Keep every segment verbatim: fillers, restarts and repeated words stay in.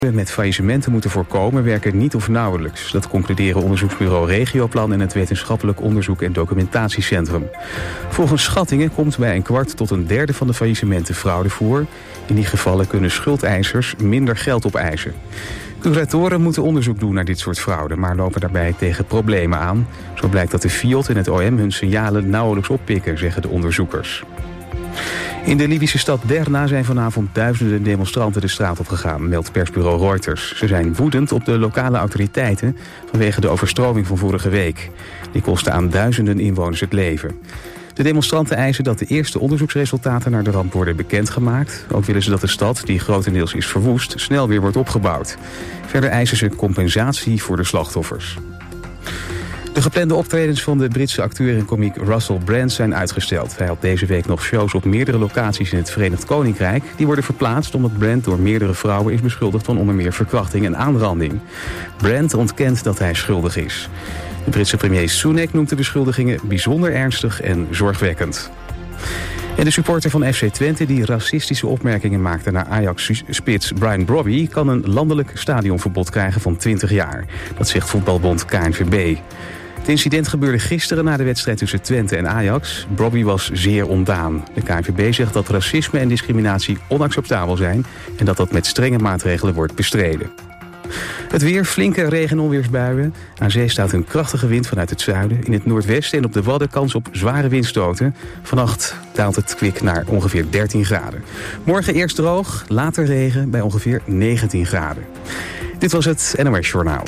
met faillissementen moeten voorkomen werken niet of nauwelijks. Dat concluderen onderzoeksbureau Regioplan en het Wetenschappelijk Onderzoek en Documentatiecentrum. Volgens schattingen komt bij een kwart tot een derde van de faillissementen fraude voor. In die gevallen kunnen schuldeisers minder geld opeisen. Curatoren moeten onderzoek doen naar dit soort fraude, maar lopen daarbij tegen problemen aan. Zo blijkt dat de Fiat en het O M hun signalen nauwelijks oppikken, zeggen de onderzoekers. In de Libische stad Derna zijn vanavond duizenden demonstranten de straat opgegaan, meldt persbureau Reuters. Ze zijn woedend op de lokale autoriteiten vanwege de overstroming van vorige week. Die kostte aan duizenden inwoners het leven. De demonstranten eisen dat de eerste onderzoeksresultaten naar de ramp worden bekendgemaakt. Ook willen ze dat de stad, die grotendeels is verwoest, snel weer wordt opgebouwd. Verder eisen ze compensatie voor de slachtoffers. De geplande optredens van de Britse acteur en komiek Russell Brand zijn uitgesteld. Hij had deze week nog shows op meerdere locaties in het Verenigd Koninkrijk. Die worden verplaatst omdat Brand door meerdere vrouwen is beschuldigd van onder meer verkrachting en aanranding. Brand ontkent dat hij schuldig is. De Britse premier Sunak noemt de beschuldigingen bijzonder ernstig en zorgwekkend. En de supporter van F C Twente die racistische opmerkingen maakte naar Ajax-spits Brian Brobby kan een landelijk stadionverbod krijgen van twintig jaar. Dat zegt voetbalbond K N V B. Het incident gebeurde gisteren na de wedstrijd tussen Twente en Ajax. Brobby was zeer ontdaan. De K N V B zegt dat racisme en discriminatie onacceptabel zijn en dat dat met strenge maatregelen wordt bestreden. Het weer, flinke regen- en onweersbuien. Aan zee staat een krachtige wind vanuit het zuiden. In het noordwesten en op de Wadden kans op zware windstoten. Vannacht daalt het kwik naar ongeveer dertien graden. Morgen eerst droog, later regen bij ongeveer negentien graden. Dit was het N O S Journaal.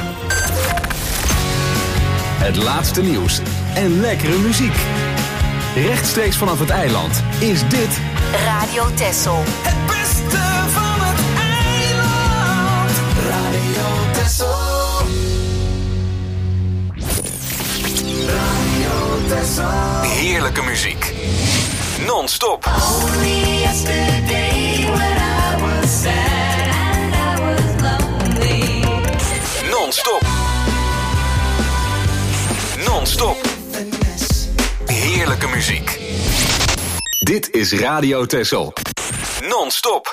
Het laatste nieuws en lekkere muziek. Rechtstreeks vanaf het eiland is dit Radio Texel. Het beste van het eiland. Radio Texel. Radio Texel. heerlijke muziek. Non-stop. Only yesterday when I was sad and I was lonely. Non-stop. Non-stop. Heerlijke muziek. Dit is Radio Texel. Non-stop.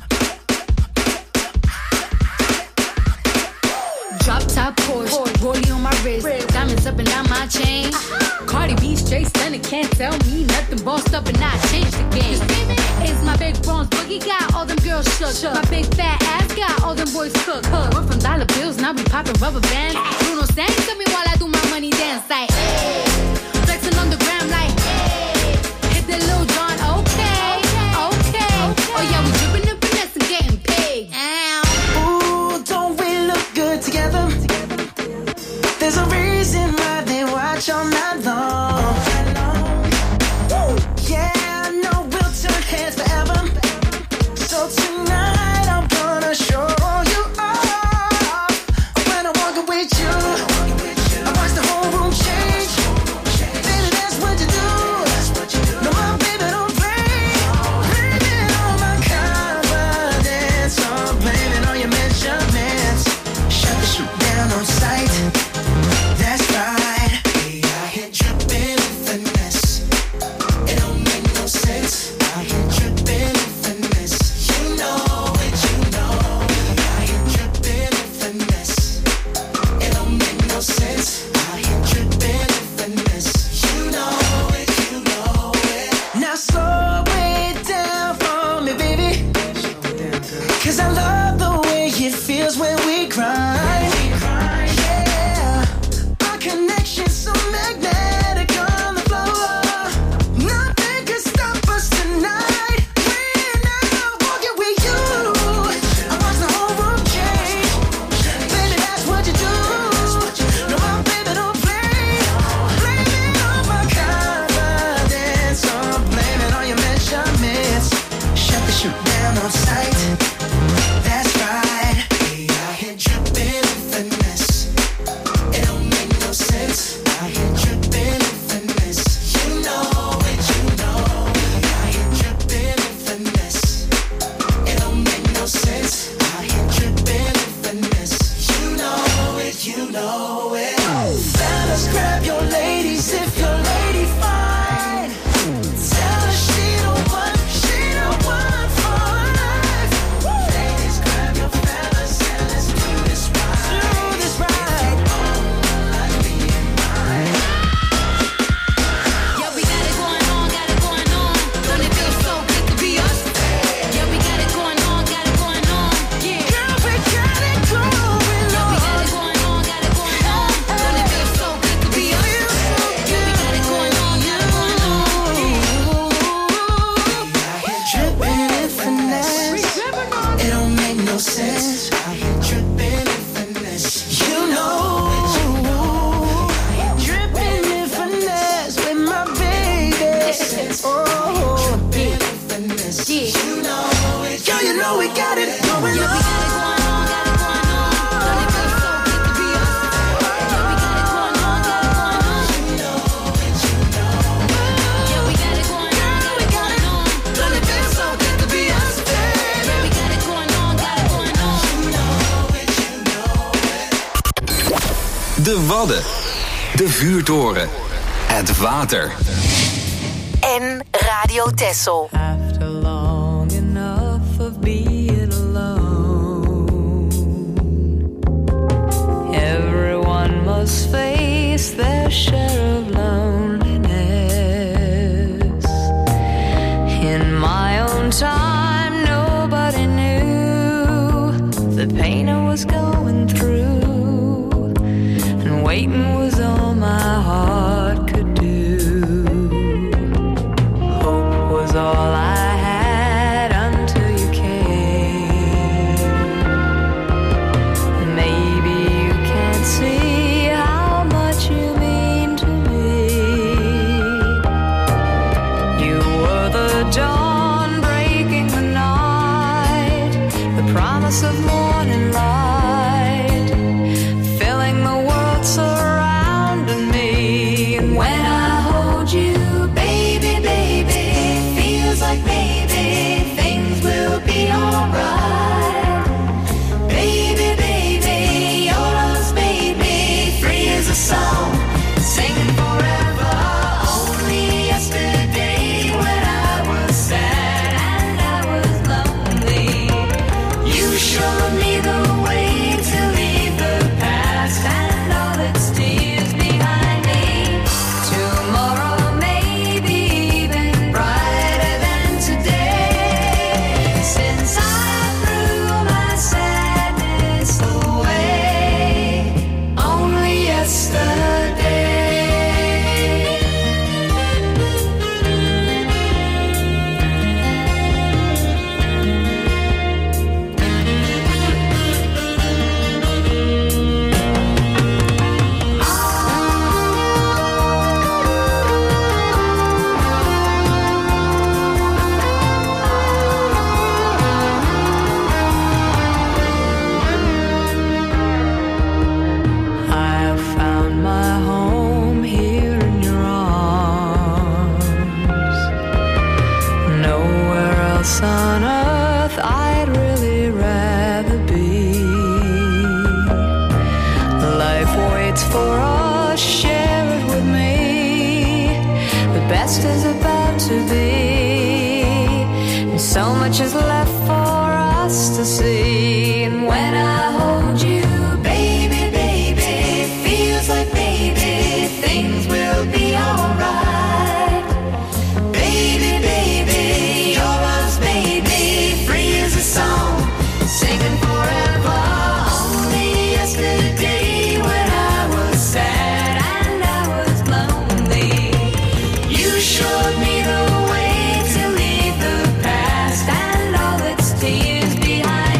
Drop top Porsche, rollie on my wrist, diamonds up and down my chain. Uh-huh. Cardi B straight stunning, can't tell me nothing. Bossed up and I changed the game. It's my big bronze boogie, got all them girls shook. shook. My big fat ass got all them boys cooked. Cook. We're from dollar bills, now we popping rubber bands. Bruno sang to me while I do my money dance like, hey. Flexing on the gram like, hey. Hit the Lil Jon, okay, okay. Oh yeah, we dripping and finesse and getting paid. Ow. Ooh, don't we look good together? There's a reason why they watch all night long. Woo. Yeah, I know we'll turn heads forever. So tonight I'm gonna show you off. When I'm walking with you, I watch the whole room change. Baby, that's what you do. No, my baby don't play. Blaming on my confidence, or blaming on your measurements. Shut the shoot down on sight. That's right. Hey, I hit tripping with finesse. It don't make no sense. I hit tripping with finesse. You know it, you know it. I hit tripping with finesse. It don't make no sense. I hit tripping with finesse. You know it, you know it. Now slow it down for me, baby. Cause I love the way it feels when we grind. Yeah, our connection's so magnetic on the floor. Nothing can stop us tonight. When I'm walking with you, I watch the whole room change. Baby, that's what you do. No, my baby don't play. Blaming on my confidence, or blaming on your measurements. Shut the shoot down on sight. That's right. Hey, I hit tripping. De Wadden. De Vuurtoren. Het water. En Radio Texel. After long enough of being alone, everyone must face their share of loneliness. In my own time, nobody knew the pain I was going through, and waiting was all my heart could do. Hope was all I had until you came. Maybe you can't see how much you mean to me. You were the dawn breaking the night, the promise of morning light, filling the world surrounding me. And when I hold you, baby, baby, feels like maybe things will be alright. Baby, baby, your love's made me free as a song, singing forever. Only yesterday when I was sad and I was lonely, you showed me the way to leave the past and all its tears behind me. Tomorrow may be even brighter than today, since I threw my sadness away. Only yesterday. I have found my home here in your arms. Nowhere else on earth I'd really rather be. Life waits for us, share it with me. The best is about to be, and so much is left for us to see. And when I hold you, baby, baby, feels like maybe things will be alright. Baby, baby, your love's made me free as a song, singing forever. Only yesterday when I was sad and I was lonely, you showed me the way to leave the past and all its tears behind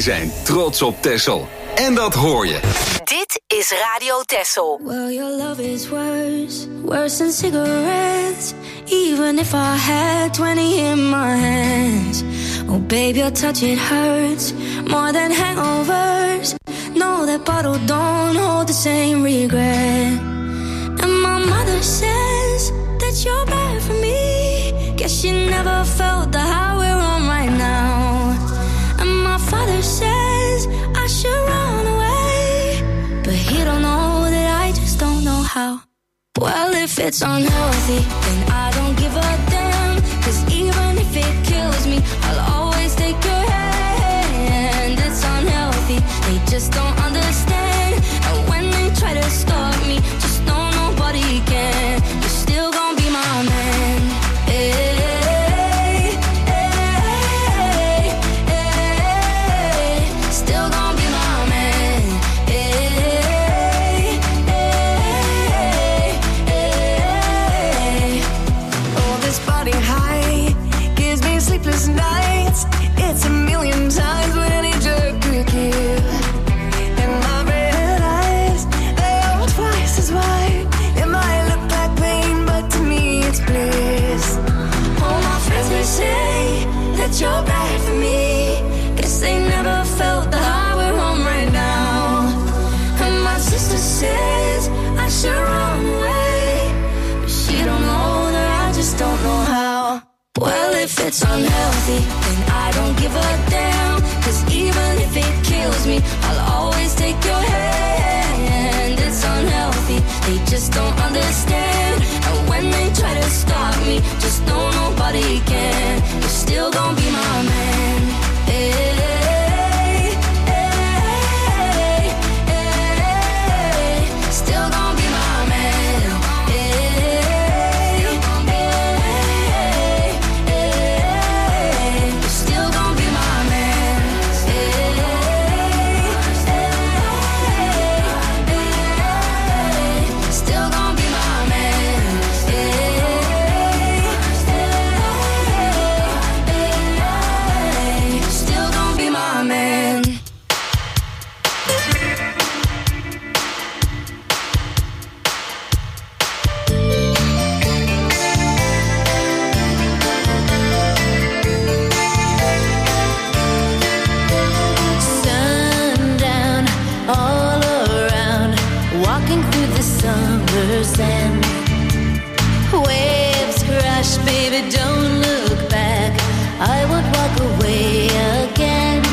Wij zijn trots op Texel. En dat hoor je. Dit is Radio Texel. Well, your love is worse, worse than cigarettes. Even if I had twenty in my hands. Oh, babe, your touch, it hurts more than hangovers. No, that bottle don't hold the same regret. And my mother says that you're bad for me. Guess she never felt the high we're on right now. And my father says I should run away, but he don't know that I just don't know how. Well, if it's unhealthy, then I don't give a damn. Cause even if it kills me, I'll always take your hand. It's unhealthy, they just don't understand. And when they try to stop me, just know nobody can. You're still gonna be my man. Hey, hey, hey, hey. Still gonna be my man. Hey, hey, hey. Oh, this body high gives me sleepless nights. It's a million times what any jerk could give. And my red eyes, they are twice as wide. It might look like pain, but to me it's bliss. All my friends, they say that you're bad for me. Guess they never felt the high we're on right now. And my sister says I should run away, but she don't know that I just don't know how. Well, if it's unhealthy, then I don't give a damn. Cause even if it kills me, I'll always take your hand. It's unhealthy, they just don't understand. And when they try to stop me, just know nobody can. You're still gonna be my man. Hey, hey, hey. Still gonna be my man. Hey, hey, hey. You're still gonna be my man. Hey, hey, hey. Still gonna be my man. Hey, hey, still gonna be my man. Sundown all around, walking through the summer sand. Waves crash, baby, don't look back. I won't walk away again.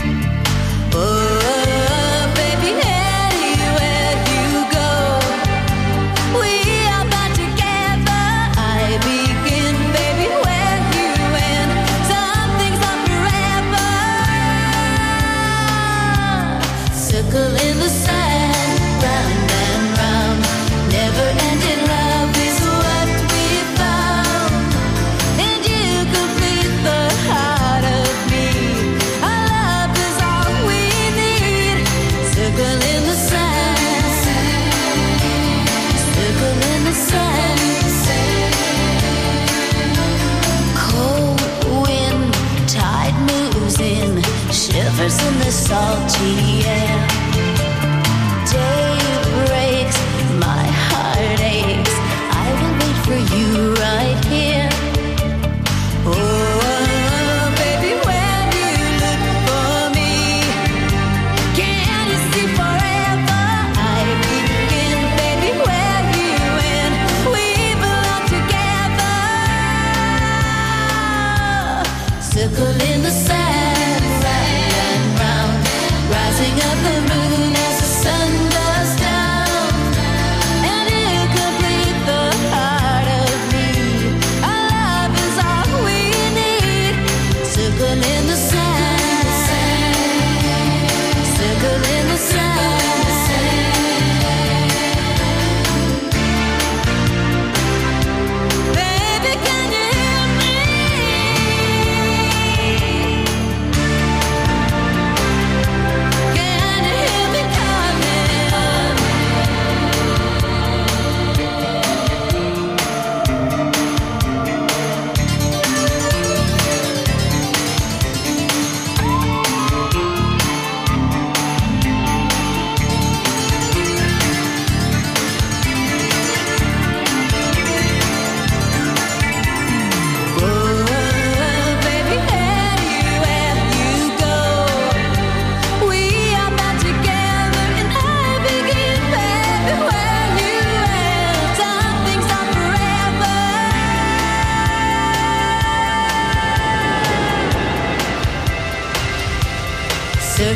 Oh, baby, anywhere you go, we are bound together. I begin, baby, where you end. Some things are forever. Circle in the sand, round and round. Never ending love is what we found. And you complete the heart of me. Our love is all we need. Circle in the sand. Circle in the sand. Cold wind, tide moves in, shivers in the salty air. Day breaks, my heart aches. I will wait for you right here. Oh, baby, when you look for me, can you see forever? I begin, baby, where you end. We belong together. Circle in the sand, round and round, rising up the moon as the sun does.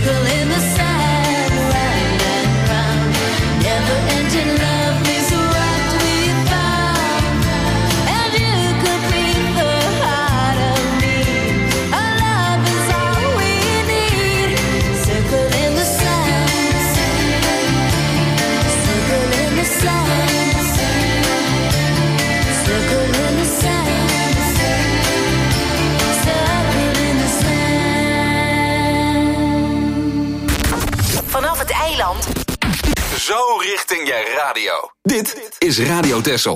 circle in the sand, round and round. Never ending love is what we found. And you complete the heart of me. Our love is all we need. Circle in the sand, circle in the sand, circle in the sand, circle in the sand. Vanaf het eiland. Zo richting je radio. Dit is Radio Texel.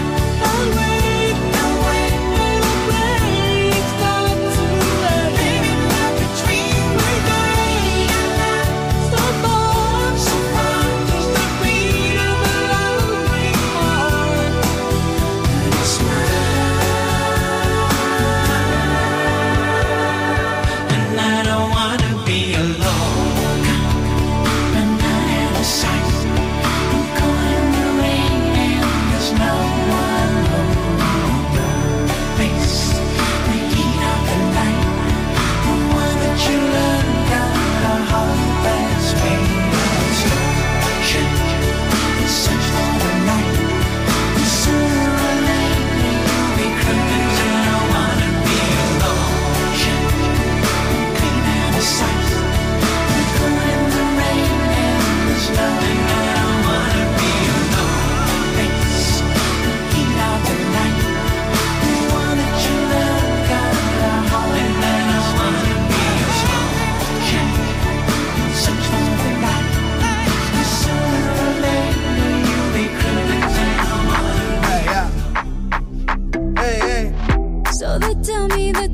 Baby,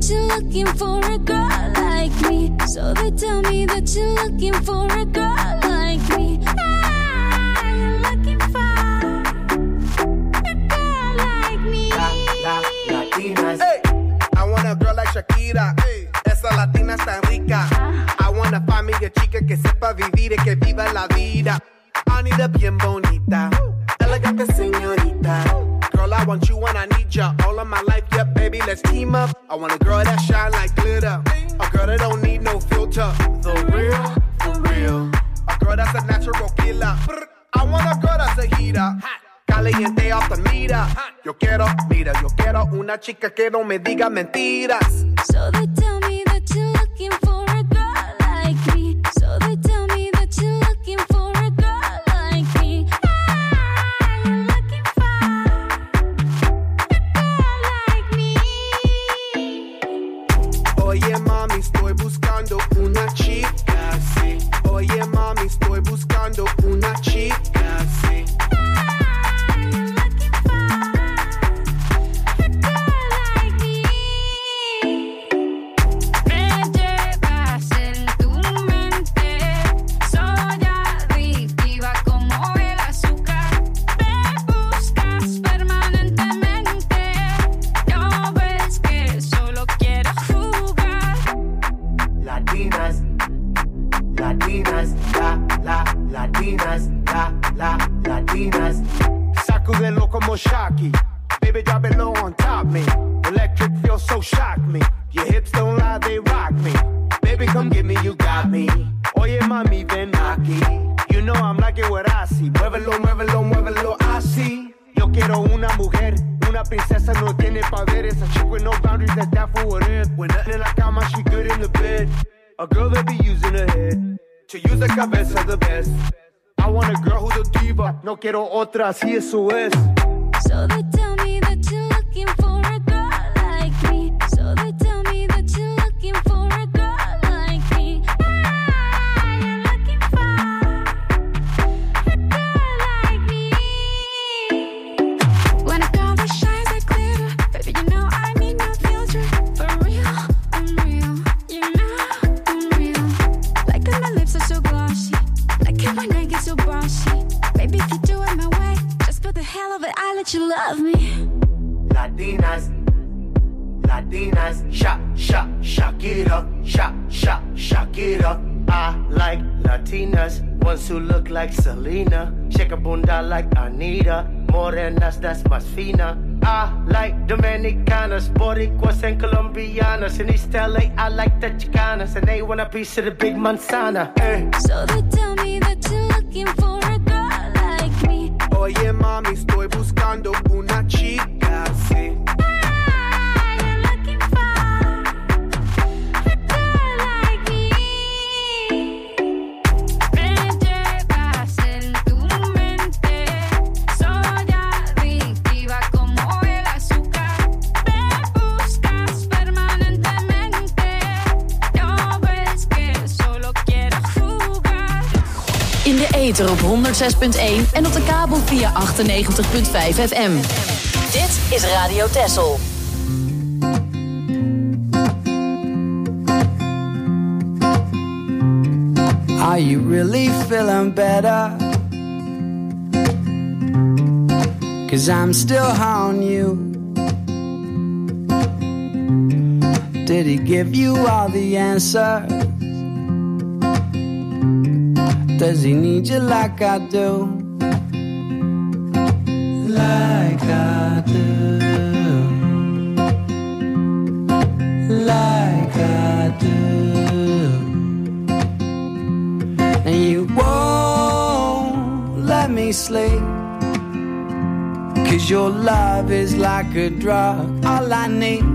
that you're looking for a girl like me. So they tell me that you're looking for a girl like me. Ah, you're looking for a girl like me. La, la, Latinas. Hey, I want a girl like Shakira. Hey, esa latina está rica. I wanna find me a chica que sepa vivir y que viva la vida. I need a bien bonita, elegante señorita. Girl, I want you and I need ya all of my life, yeah, baby, let's team up. I want a girl that shine like glitter, a girl that don't need no filter. The real, for real, a girl that's a natural killer. I want a girl that's a heater, caliente off the meter. Yo quiero, mira, yo quiero una chica que no me diga mentiras. So they tell me that you're looking for a girl like me. So they tell me that you're looking for a girl like me. Ah, you're looking for a girl like me. Oye mami, estoy buscando una chica, sí. Oye mami, estoy buscando una chica, sí. Ah, you're looking for a girl like me. Me llevas en tu mente, soy adictiva como el azúcar. Me buscas permanentemente, no ves que solo quiero jugar. Latinas, Latinas, la, la, Latinas, la, la, Latinas. Sacudelo como Shocky, baby drop it low on top me. Electric feel so shock me. Your hips don't lie, they rock me. Baby come get me, you got me. Oye mami, ven aquí. You know I'm liking what I see. Muévelo, muévelo, muévelo así. Yo quiero una mujer, una princesa no tiene poderes. A chick with no boundaries, that's down for what is. When nothing in la cama, she good in the bed. A girl that be using her head to use the cabeza the best. I want a girl who's a diva. No quiero otra, así eso es. So they tell me that you're looking for a girl like me. So they tell me that you're looking for a girl like me. Ah, you're looking for a girl like me. When a girl that shines like glitter, baby, you know I need no filter. For real, I'm real. You know I'm real. Like when my lips are so glossy, like when my neck gets so bossy. Baby, if you do it my way, just for the hell of it, I let you love me. Latinas, Latinas, shak, shak, Shakira, shak, shak, Shakira. I like Latinas, ones who look like Selena, shake a bunda like Anita, morenas, that's más fina. I like Dominicanas, Boricuas and Colombianas. In East L A, I like the Chicanas, and they want a piece of the big manzana. Eh. So they tell me that you're looking for a girl like me. Oye mami, estoy buscando una chica, sí. Ah, you're looking for a girl like me. Me llevas en tu mente, soy adictiva como el azúcar. Me buscas permanentemente, no ves que solo quiero jugar. In de ether op honderd zes punt één en op de kabel via achtennegentig punt vijf F M. Dit is Radio Texel. Are you really feeling better? 'Cause I'm still on you. Did he give you all the answers? Does he need you like I do? Like I do. Like I do. And you won't let me sleep, 'cause your love is like a drug, all I need.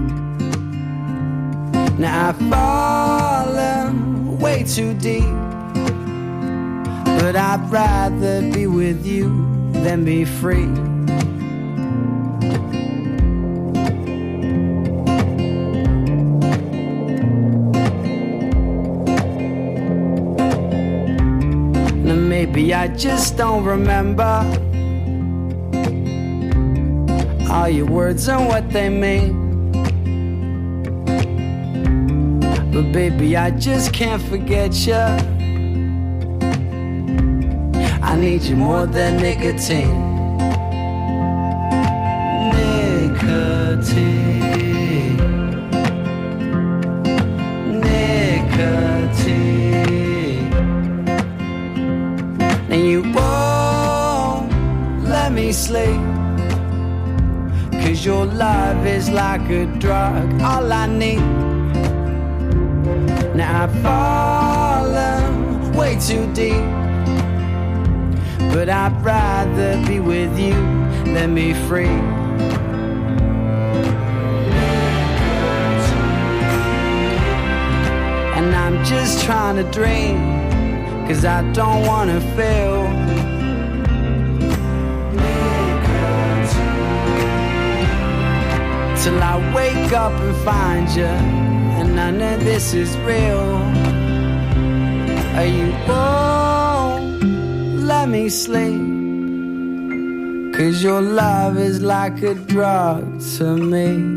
Now I've fallen way too deep, but I'd rather be with you than be free. Now maybe I just don't remember all your words and what they mean. but baby, I just can't forget you. I need you more than nicotine. Nicotine. Nicotine. And you won't let me sleep, 'cause your love is like a drug, all I need. Now I've fallen way too deep, but I'd rather be with you than be free. And I'm just trying to dream, 'cause I don't wanna feel. Till I wake up and find you, and none of this is real. Or you won't let me sleep, 'cause your love is like a drug to me.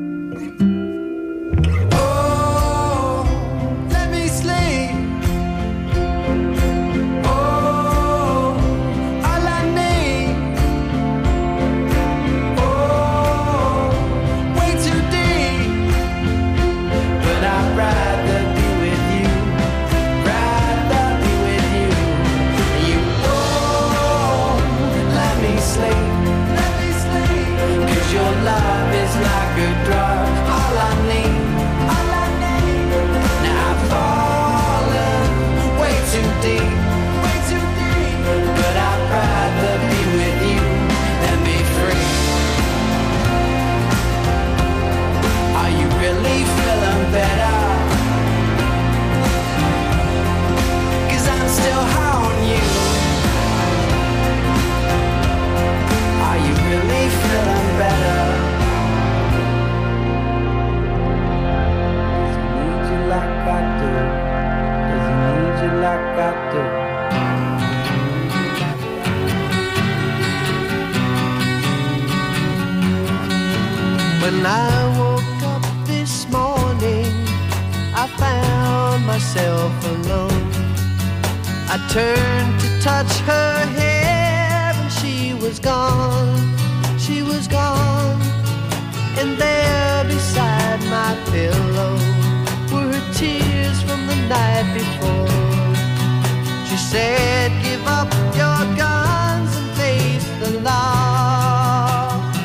When I woke up this morning, I found myself alone. I turned to touch her hair and she was gone, she was gone. And there beside my pillow were her tears from the night before. She said, give up your guns and face the law.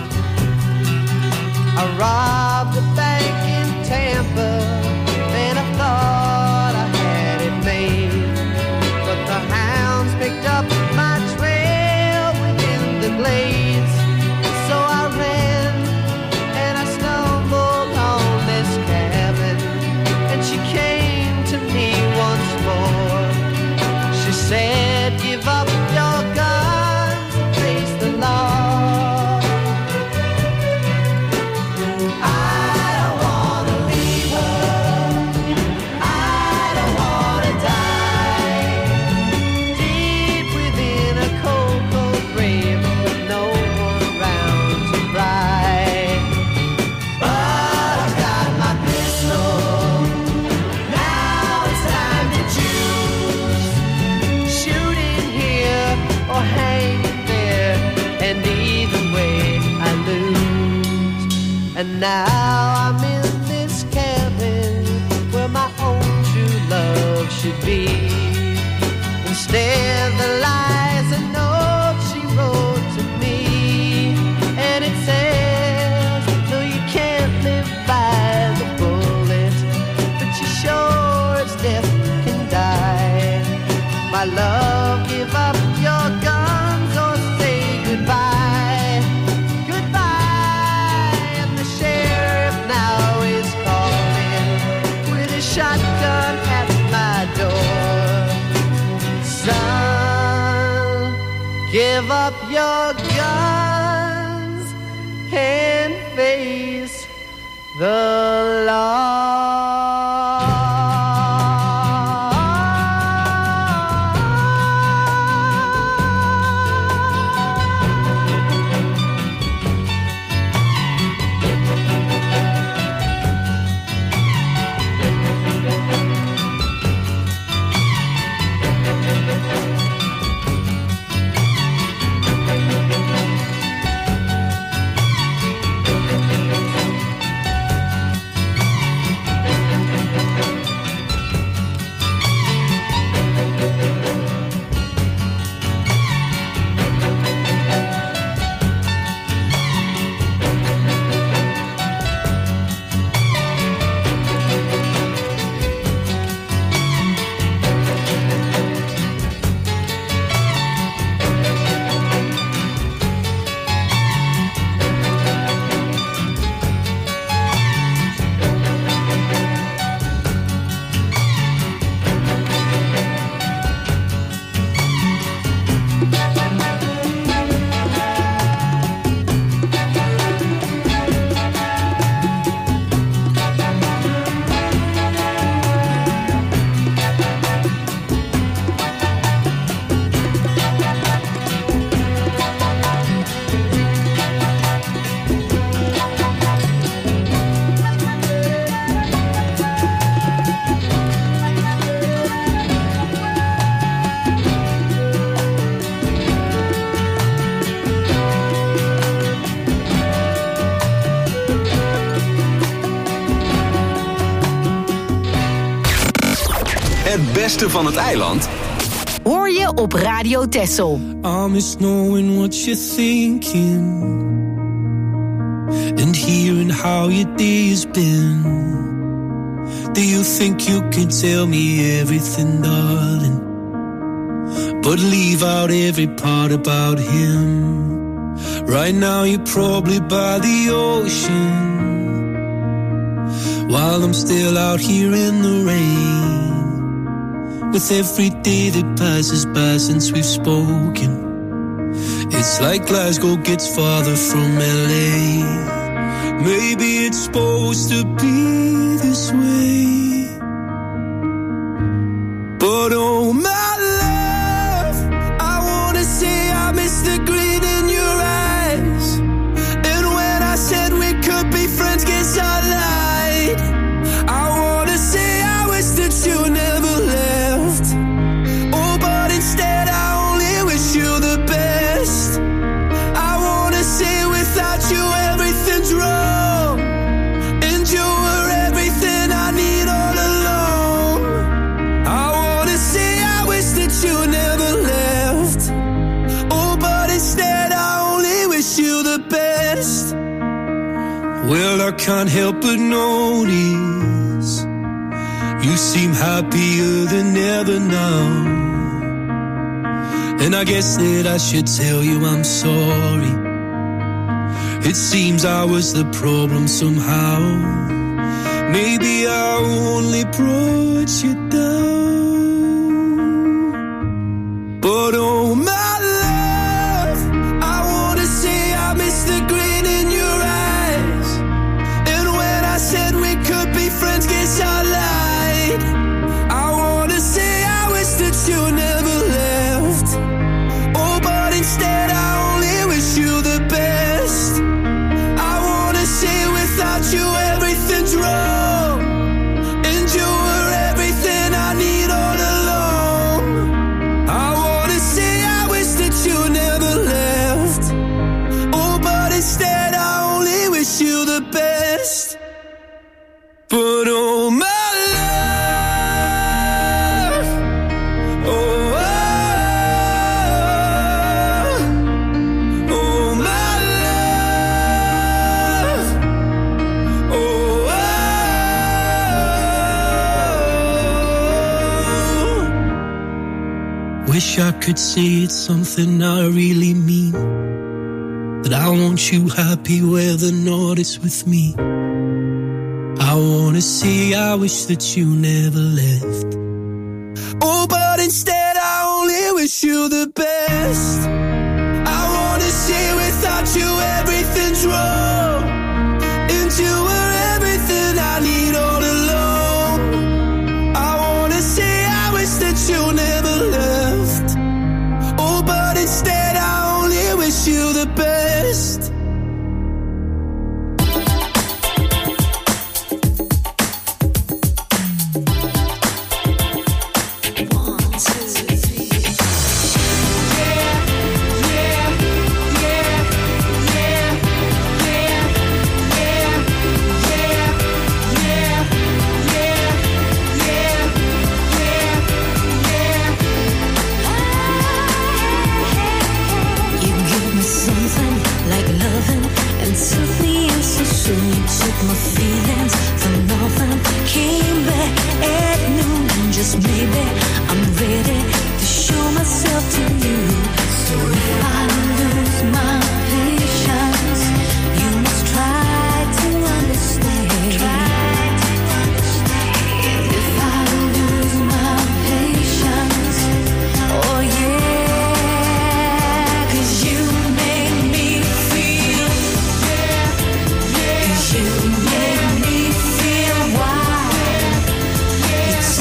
I robbed the bank in Tampa, and I thought I had it made. But the hounds picked up my trail within the glades. So I ran, and I stumbled on this cabin, and she came to me once more. She said, give up your guns and face the law. And now I'm in this cabin where my own true love should be. Instead there lies a note she wrote to me, and it says, no, you can't live by the bullet, but you sure as death can die. My love, give up your guns or say goodbye. Shotgun at my door. Son, give up your guns and face the law. Het beste van het eiland hoor je op Radio Texel. I miss knowing what you're thinking and hearing how your day has been. Do you think you can tell me everything, darling, but leave out every part about him? Right now you're probably by the ocean, while I'm still out here in the rain. With every day that passes by since we've spoken, it's like Glasgow gets farther from L A. Maybe it's supposed to be this way, but oh my love, I wanna say I miss the grin in your eyes. And when I said we could be friends, guess I lied. I wanna say I wish that you never left. Oh, but instead I only wish you the best. I wanna say without you everything's wrong, and you were everything I need all along. I wanna say I wish that you never left. Oh, but instead I only wish you the best. Well, I can't help but notice you seem happier than ever now, and I guess that I should tell you I'm sorry. It seems I was the problem somehow. Maybe I only brought you down, but oh my love, I wanna say I miss the grin in your eyes. And when I said we could be friends, guess I lied. I wanna say I wish that you never left. Oh, but instead I only wish you the best. I wanna say without you everything's wrong, and you were everything I need all along. I wanna say I wish that you never left. Oh, but instead I only wish you the best. But oh my love, oh, oh, oh my love, oh, oh. Wish I could say it's something I really mean, that I want you happy whether or not it's with me. I wanna say I wish that you never left. Oh, but instead I only wish you the best. I wanna say without you everything's wrong, and you were everything I need all along. I wanna say I wish that you never left. Oh, but instead I only wish you the best.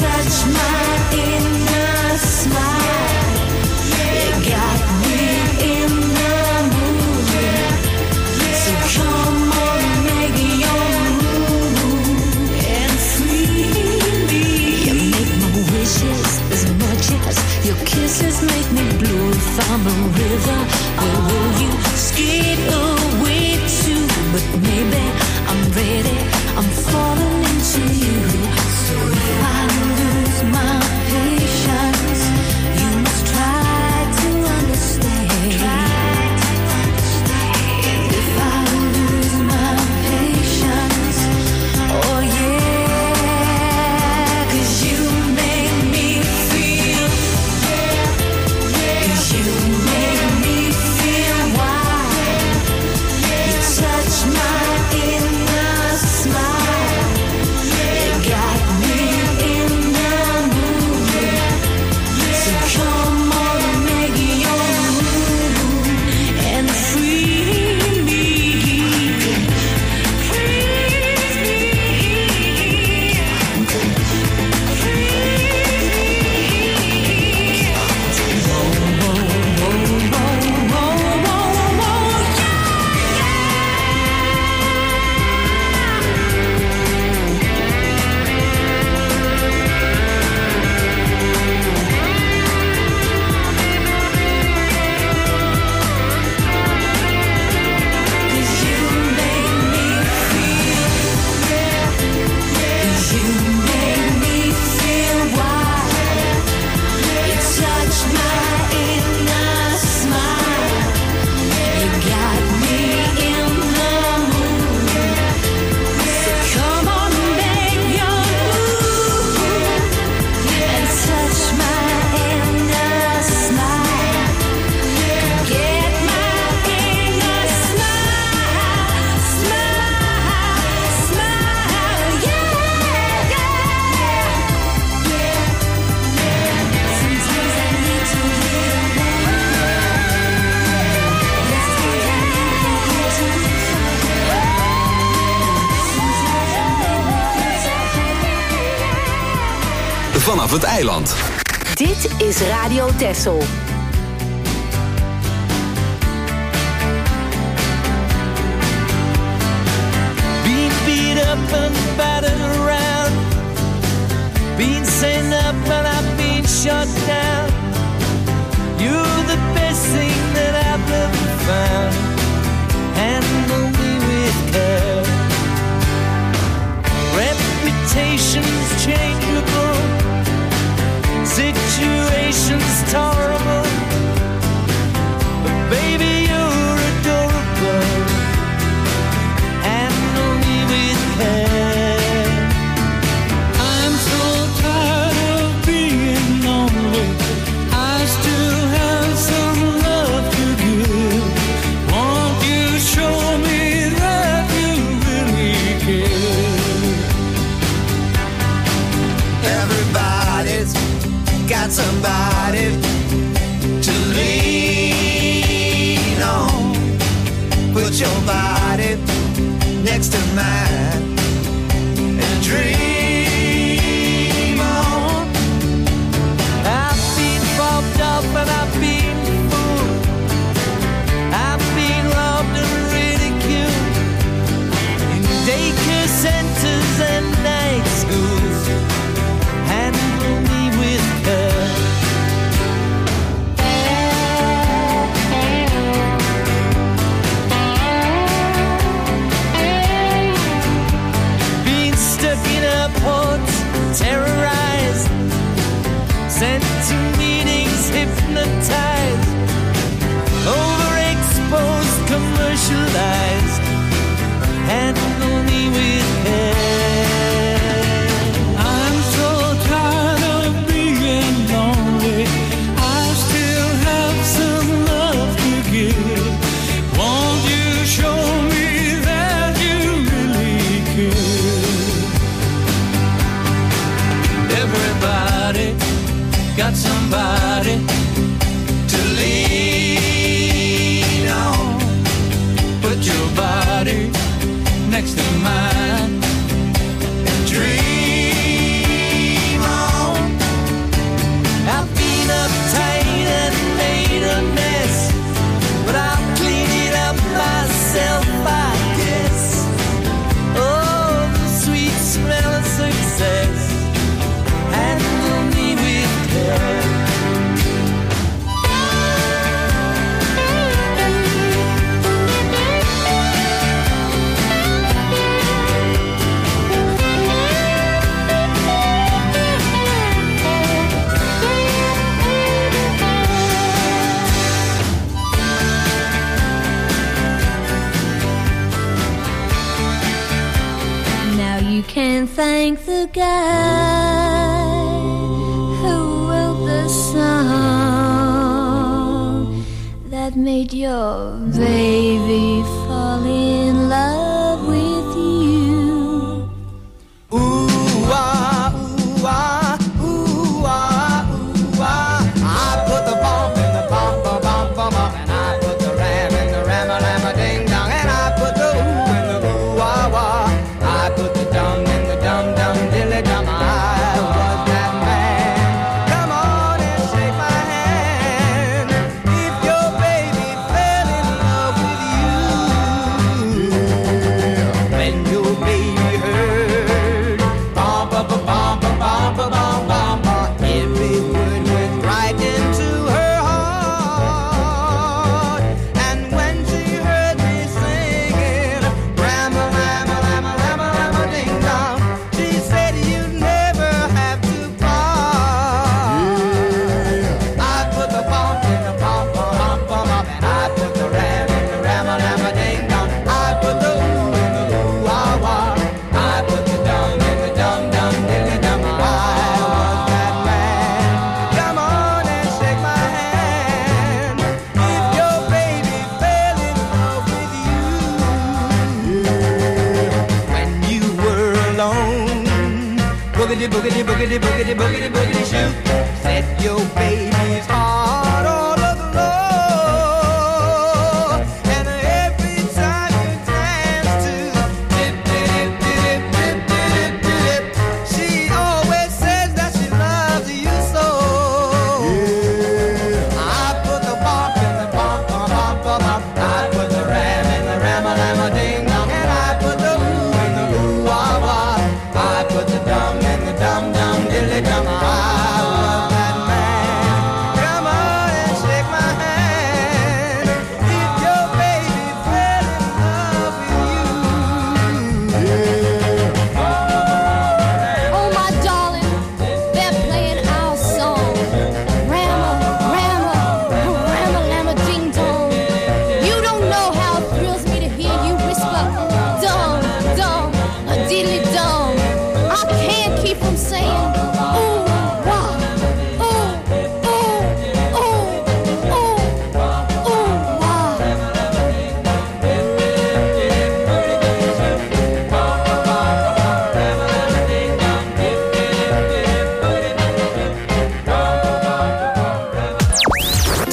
My inner smile, you got me in vanaf het eiland. Dit is Radio Texel. Being beat up and battered around, being sent up and I've been shut down. You're the best thing that I've ever found. Handle me with care. Reputation's changeable, situation's tolerable, but baby you're adorable. Handle me with care. I'm so tired of being lonely. I still have some love to give. Won't you show me that you really care? Everybody's got somebody to lean on. Put your body next to mine and dream on. I've been bobbed up and I've been fooled. I've been robbed and ridiculed in daycare centers and night schools. Handle me with care. Being stuck in airports, terrorized, sent to meetings, hypnotized, overexposed, commercialized. Handle me with care. I'm so tired of being lonely. I still have some love to give. Won't you show me that you really care? Everybody got somebody to lean on. Put your body next to mine and dream on. I've been uptight and made a mess, but I'll clean it up myself, I guess. Oh, the sweet smell of success. Handle me with care. Now you can thank the guy who wrote the song that made your baby fall in love with you. Ooh, ah, ooh, ah, ooh, ah, ooh, ah. I put the bomb in the bomb, bomb, bomb, bomb, bomb, and I put the ram in the ram, a ram, a ding dong, and I put the ooh in the ooh, ah, wah. I put the dum in the dum, dum, dilly dum. I was that man. Come on and shake my hand. If your baby fell in love with you, when your baby heard bum, bum, bum, bum, bum, bum, bum, bum, bum, bum, every word went right into her heart. And when she heard me singing, ram, ram, ram, ram, ram, ram, ding dong, she said you'd never have to part. I put the bump in the bump, bump, bump, bump, and I put the ram in the ram, ram, ding dong. I put the ooh in the ooh, ah, wah. I put the dum in the dum, dum, dilly dum. I was that man. Come on and shake my hand. If your baby fell in love with you when you were alone, boogity, boogity, boogity, boogity, boogity, boogity, shoot. Set your baby's heart all aglow. And every time you dance to dip, dip, dip, dip, dip, dip, dip, she always says that she loves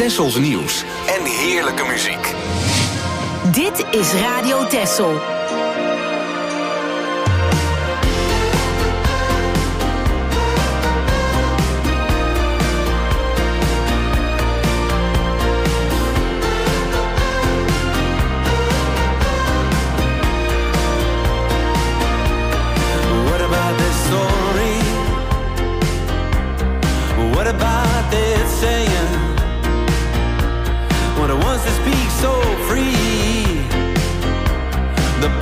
Tessels nieuws en heerlijke muziek. Dit is Radio Tessel. The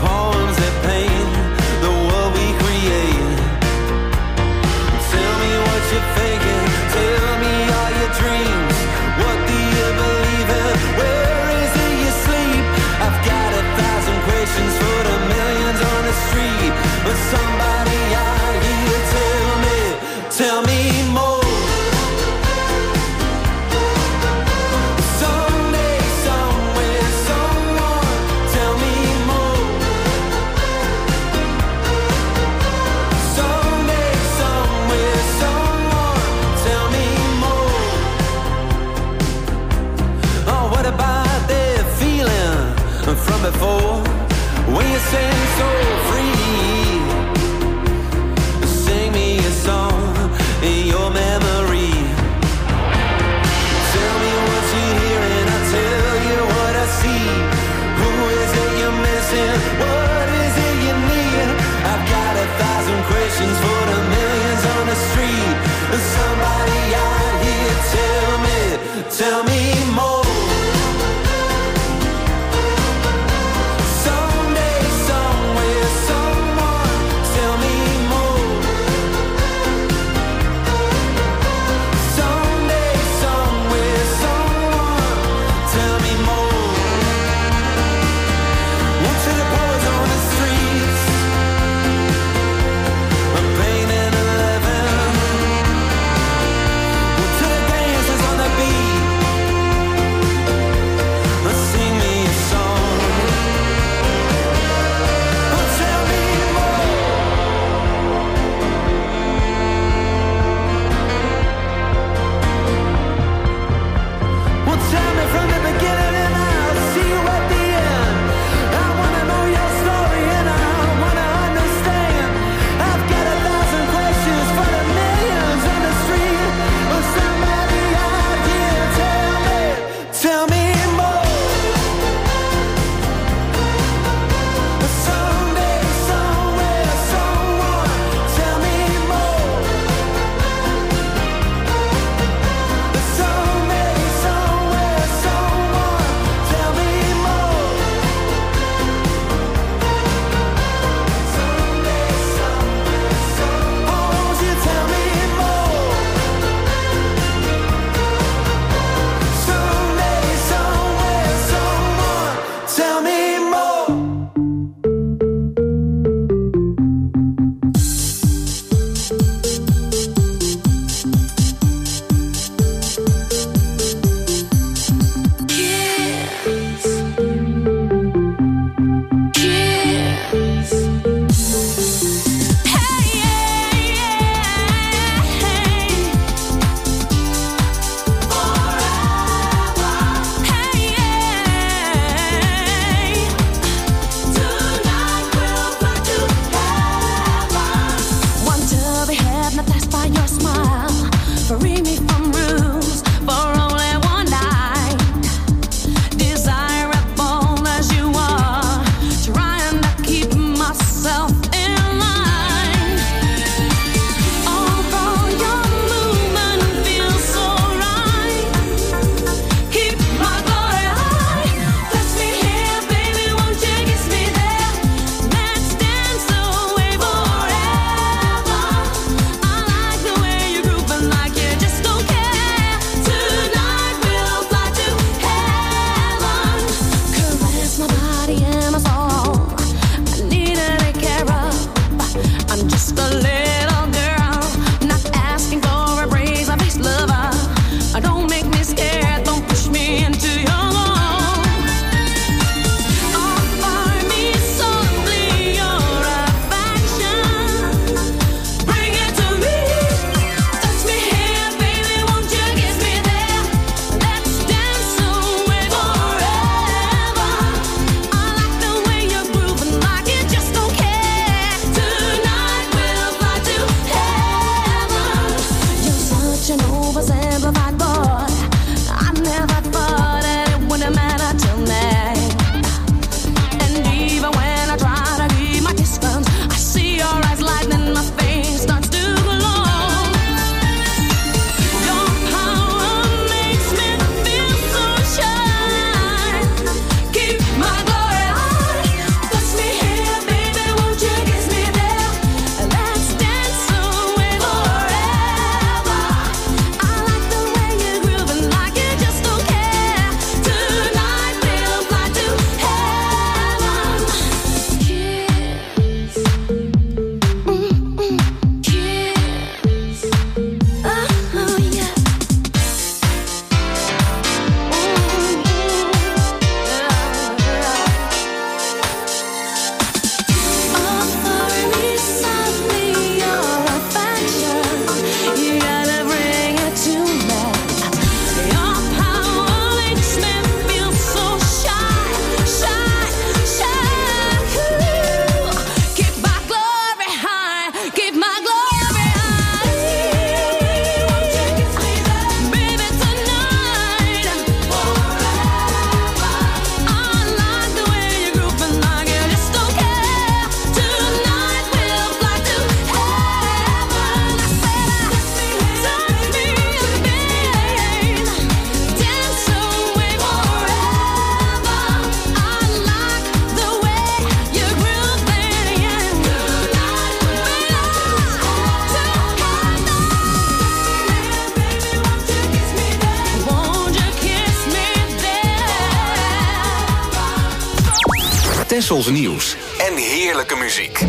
Tessels nieuws en heerlijke muziek.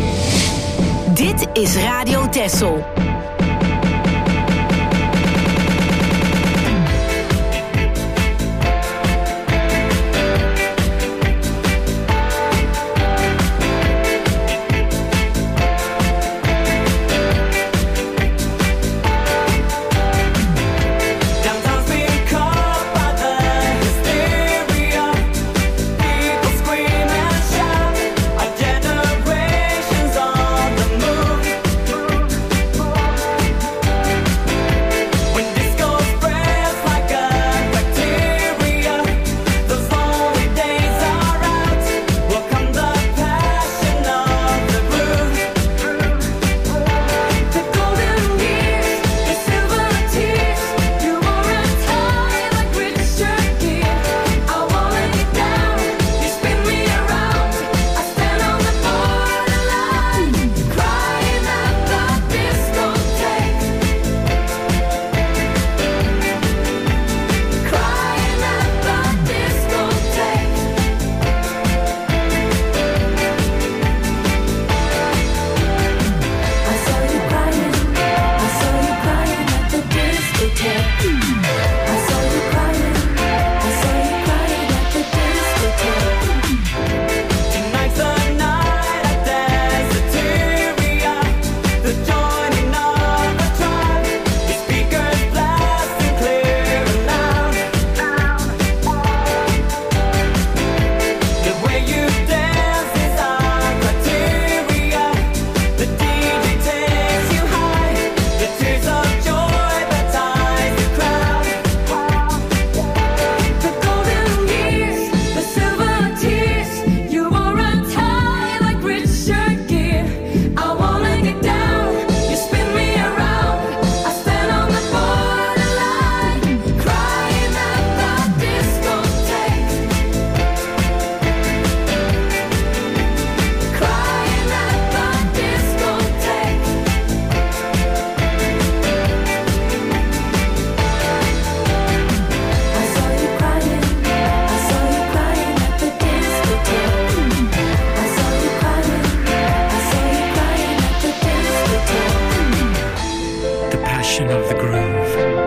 Dit is Radio Tessel. Of the groove.